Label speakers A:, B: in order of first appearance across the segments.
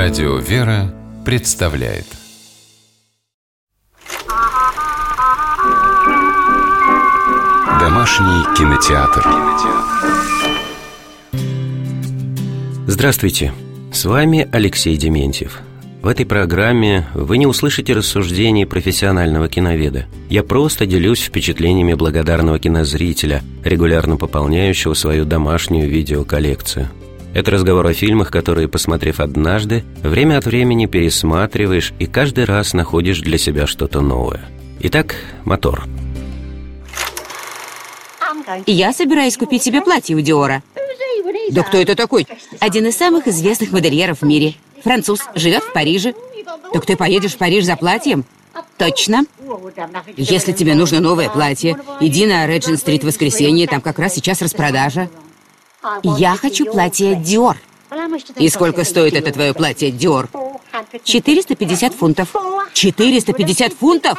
A: Радио «Вера» представляет Домашний кинотеатр.
B: Здравствуйте, с вами Алексей Дементьев. В этой программе вы не услышите рассуждений профессионального киноведа. Я просто делюсь впечатлениями благодарного кинозрителя, регулярно пополняющего свою домашнюю видеоколлекцию. Это разговор о фильмах, которые, посмотрев однажды, время от времени пересматриваешь и каждый раз находишь для себя что-то новое. Итак, мотор.
C: Я собираюсь купить себе платье у Диора. Да кто это такой? Один из самых известных модельеров в мире. Француз, живет в Париже. Так ты поедешь в Париж за платьем? Точно. Если тебе нужно новое платье, иди на Реджент-стрит в воскресенье, там как раз сейчас распродажа. Я хочу платье Dior. И сколько стоит это твое платье Dior? 450 фунтов. 450 фунтов?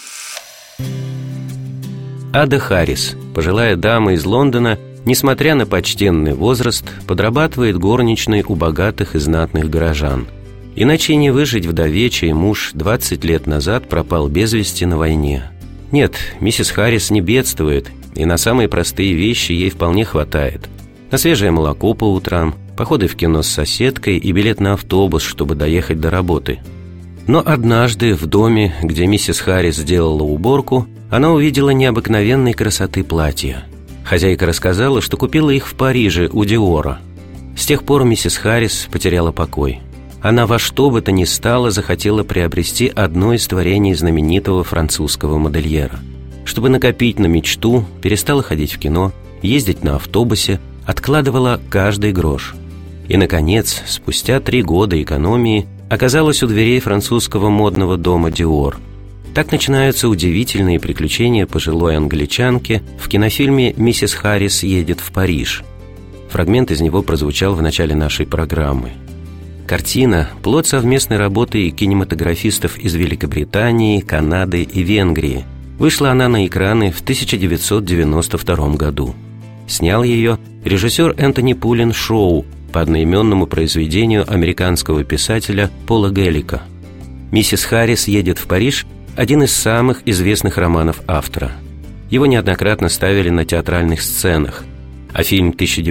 B: Ада Харрис, пожилая дама из Лондона, несмотря на почтенный возраст, подрабатывает горничной у богатых и знатных горожан. Иначе не выжить вдове, чей муж 20 лет назад пропал без вести на войне. Нет, миссис Харрис не бедствует, и на самые простые вещи ей вполне хватает. На свежее молоко по утрам, походы в кино с соседкой и билет на автобус, чтобы доехать до работы. Но однажды в доме, где миссис Харрис сделала уборку, она увидела необыкновенной красоты платья. Хозяйка рассказала, что купила их в Париже у Диора. С тех пор миссис Харрис потеряла покой. Она во что бы то ни стало захотела приобрести одно из творений знаменитого французского модельера. Чтобы накопить на мечту, перестала ходить в кино, ездить на автобусе, откладывала каждый грош. И, наконец, спустя 3 года экономии, оказалась у дверей французского модного дома Dior. Так начинаются удивительные приключения пожилой англичанки в кинофильме «Миссис Харрис едет в Париж». Фрагмент из него прозвучал в начале нашей программы. Картина – плод совместной работы кинематографистов из Великобритании, Канады и Венгрии. Вышла она на экраны в 1992 году. Снял ее режиссер Энтони Пулин Шоу по одноименному произведению американского писателя Пола Геллика. «Миссис Харрис едет в Париж» – один из самых известных романов автора. Его неоднократно ставили на театральных сценах, а фильм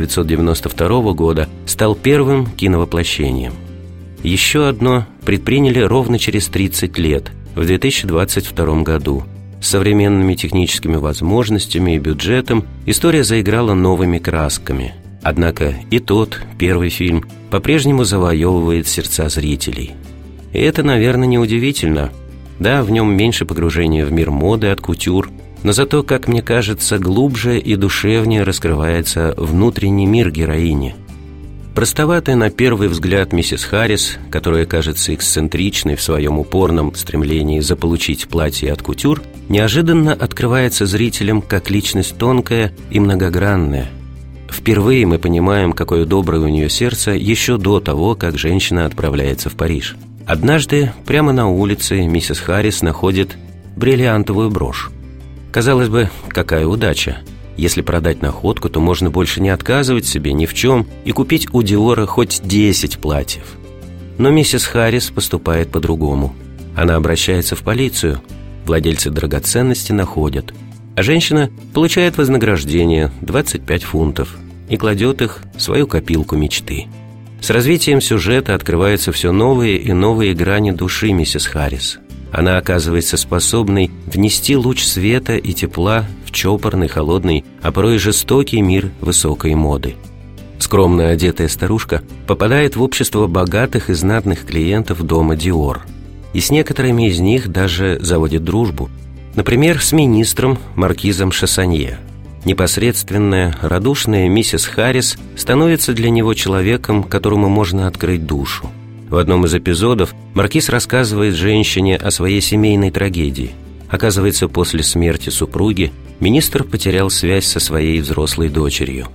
B: 1992 года стал первым киновоплощением. Еще одно предприняли ровно через 30 лет, в 2022 году. С современными техническими возможностями и бюджетом история заиграла новыми красками. Однако и тот, первый фильм, по-прежнему завоевывает сердца зрителей. И это, наверное, неудивительно. Да, в нем меньше погружения в мир моды от кутюр, но зато, как мне кажется, глубже и душевнее раскрывается внутренний мир героини. Простоватая на первый взгляд миссис Харрис, которая кажется эксцентричной в своем упорном стремлении заполучить платье от кутюр, неожиданно открывается зрителям как личность тонкая и многогранная. Впервые мы понимаем, какое доброе у нее сердце еще до того, как женщина отправляется в Париж. Однажды прямо на улице миссис Харрис находит бриллиантовую брошь. Казалось бы, какая удача. Если продать находку, то можно больше не отказывать себе ни в чем и купить у Диора хоть 10 платьев. Но миссис Харрис поступает по-другому. Она обращается в полицию. Владельцы драгоценности находят. А женщина получает вознаграждение 25 фунтов и кладет их в свою копилку мечты. С развитием сюжета открываются все новые и новые грани души миссис Харрис. Она оказывается способной внести луч света и тепла в чопорный, холодный, а порой жестокий мир высокой моды. Скромно одетая старушка попадает в общество богатых и знатных клиентов дома Dior. И с некоторыми из них даже заводит дружбу. Например, с министром маркизом Шассанье. Непосредственная, радушная миссис Харрис становится для него человеком, которому можно открыть душу. В одном из эпизодов маркиз рассказывает женщине о своей семейной трагедии. Оказывается, после смерти супруги министр потерял связь со своей взрослой дочерью.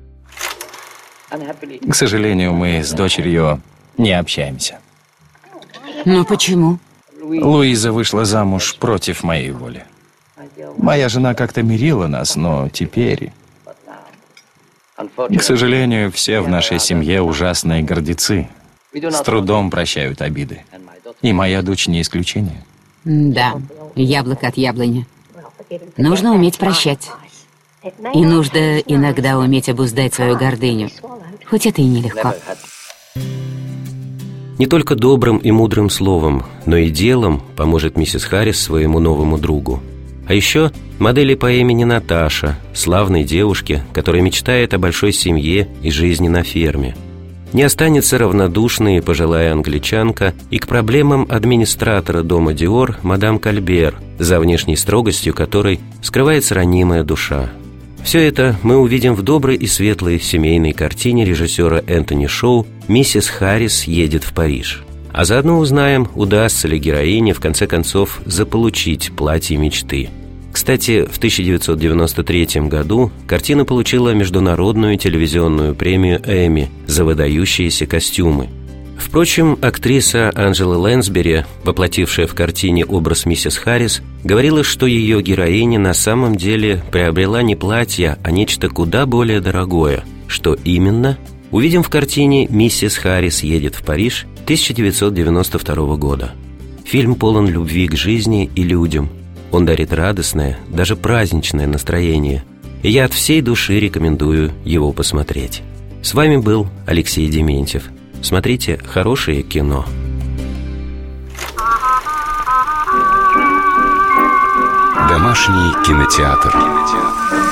D: К сожалению, мы с дочерью не общаемся.
C: Ну почему?
D: Луиза вышла замуж против моей воли. Моя жена как-то мирила нас, но теперь... К сожалению, все в нашей семье ужасные гордецы. с трудом прощают обиды. И моя дочь не исключение.
C: Да, яблоко от яблони. Нужно уметь прощать. И нужно иногда уметь обуздать свою гордыню. Хоть это и нелегко.
B: Не только добрым и мудрым словом, но и делом поможет миссис Харрис своему новому другу. А еще модели по имени Наташа, славной девушке, которая мечтает о большой семье и жизни на ферме. Не останется равнодушной и пожилая англичанка и к проблемам администратора дома Диор мадам Кальбер, за внешней строгостью которой скрывается ранимая душа. Все это мы увидим в доброй и светлой семейной картине режиссера Энтони Шоу «Миссис Харрис едет в Париж». А заодно узнаем, удастся ли героине в конце концов заполучить платье мечты. Кстати, в 1993 году картина получила международную телевизионную премию Эмми за выдающиеся костюмы. Впрочем, актриса Анджела Лэнсбери, воплотившая в картине образ миссис Харрис, говорила, что ее героиня на самом деле приобрела не платье, а нечто куда более дорогое. Что именно? Увидим в картине «Миссис Харрис едет в Париж» 1992 года. Фильм полон любви к жизни и людям. Он дарит радостное, даже праздничное настроение. И я от всей души рекомендую его посмотреть. С вами был Алексей Дементьев. Смотрите хорошее кино.
A: Домашний кинотеатр.